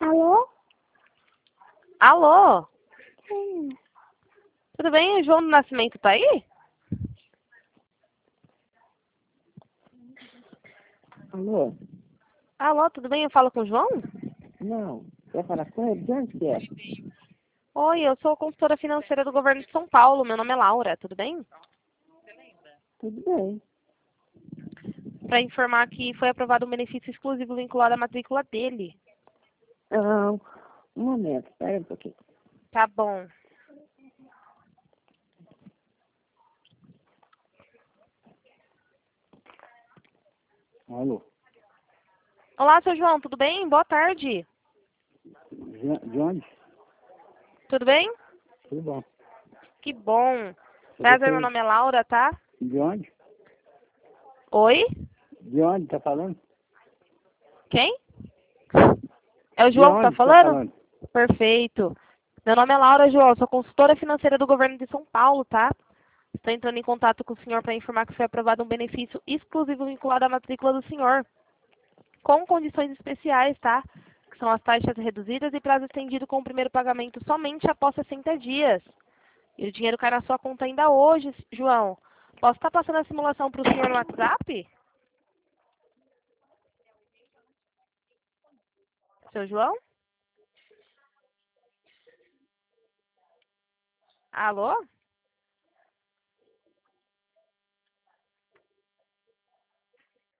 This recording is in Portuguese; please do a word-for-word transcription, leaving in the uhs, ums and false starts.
Alô? Alô? Hum. Tudo bem? O João do Nascimento tá aí? Alô? Alô, tudo bem? Eu falo com o João? Não. Quer falar com ele? De onde que é? Oi, eu sou consultora financeira do governo de São Paulo. Meu nome é Laura, tudo bem? Tudo bem. Para informar que foi aprovado um benefício exclusivo vinculado à matrícula dele. Ah, um momento, espera um pouquinho. Tá bom. Alô? Olá, seu João, tudo bem? Boa tarde. De de onde? Tudo bem? Tudo bom. Que bom. Você Prazer, tem- meu nome é Laura, tá? De onde? Oi? De onde tá falando? Quem? É o De João que tá onde tá falando? falando? Perfeito. Meu nome é Laura, João, sou consultora financeira do governo de São Paulo, tá? Estou entrando em contato com o senhor para informar que foi aprovado um benefício exclusivo vinculado à matrícula do senhor, com condições especiais, tá? Que são as taxas reduzidas e prazo estendido com o primeiro pagamento somente após sessenta dias. E o dinheiro cai na sua conta ainda hoje, João. Posso estar passando a simulação para o senhor no WhatsApp? Seu João? Alô?